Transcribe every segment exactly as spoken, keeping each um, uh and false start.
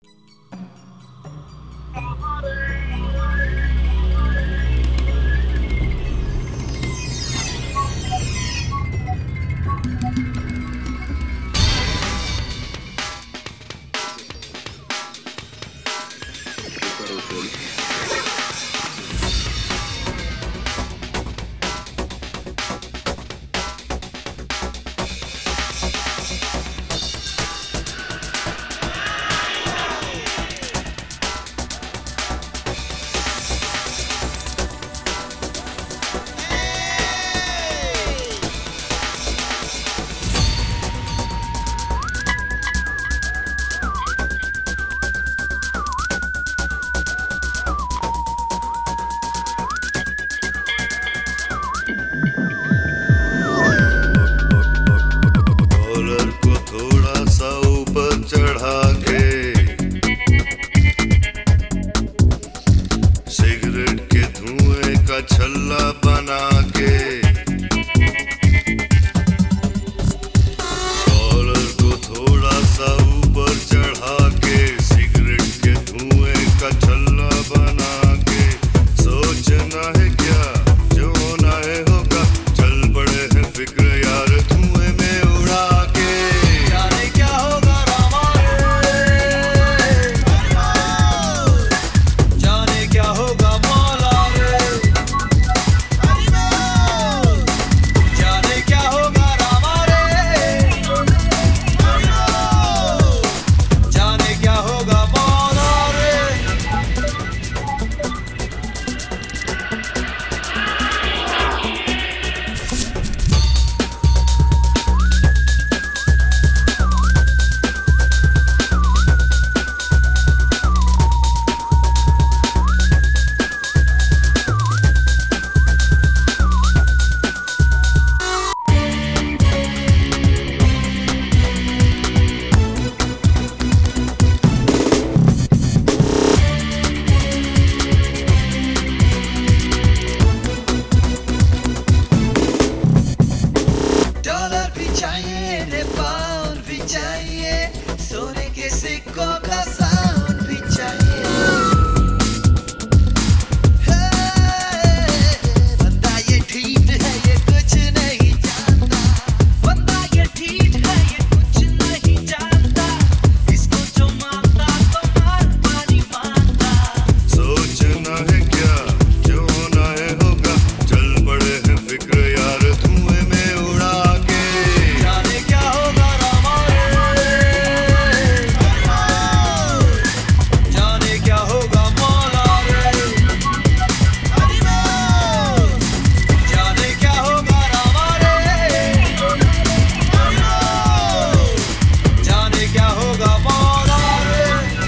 छल्ला बना के कॉलर को थोड़ा सा ऊपर चढ़ा के सिगरेट के धुएं का छल्ला बना के सोचना है क्या जो होना है होगा, चल पड़े हैं फिक्र यार धुएं में उड़ा के। जाने क्या होगा रामा रे, जाने क्या होगा मौला रे, जाने क्या होगा रामा रे, जाने क्या होगा मौला रे। डॉलर भी चाहिए रे, पाउंड भी चाहिए, सोने के सिक्कों का साउंड भी चाहिए। हे, बंदा ये ठीक है ये कुछ नहीं जानता, बंदा ये ठीक है ये कुछ नहीं जानता, इसको जो मानता तो मार पानी मानता। सोचना है क्या जो होना है होगा, चल पड़े हैं फिक्र यार धुएं में उड़ा के। जाने क्या होगा रामा रे, जाने क्या होगा मौला रे, जाने क्या होगा रामा रे, जाने क्या होगा मौला रे।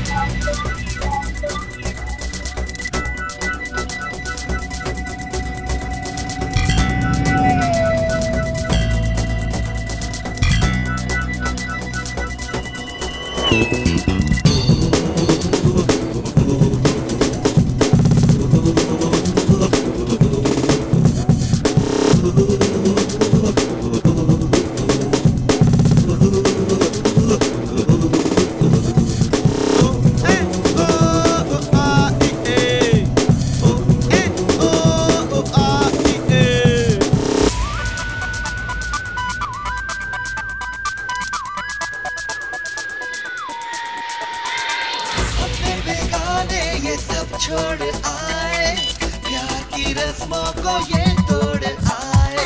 अपने बेगाने ये सब छोड़ आए, प्यार की रस्मों को ये तोड़ आए।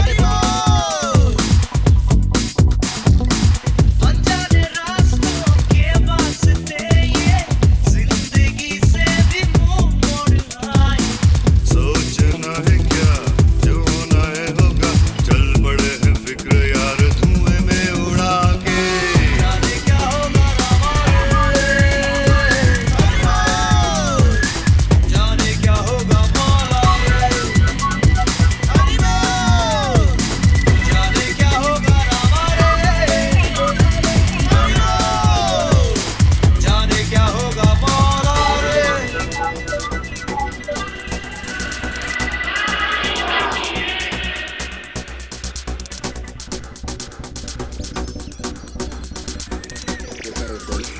अनजाने रास्तों के वास्ते ये जिंदगी से भी मुंह मोड़ आए। सोचना है क्या जो होना है होगा, चल पड़े हैं फिक्र यार धुएं में उड़ा के। जाने क्या होगा रामा रे, जाने क्या होगा मौला रे, जाने क्या होगा रामा रे, जाने क्या होगा मौला रे। Get better, buddy.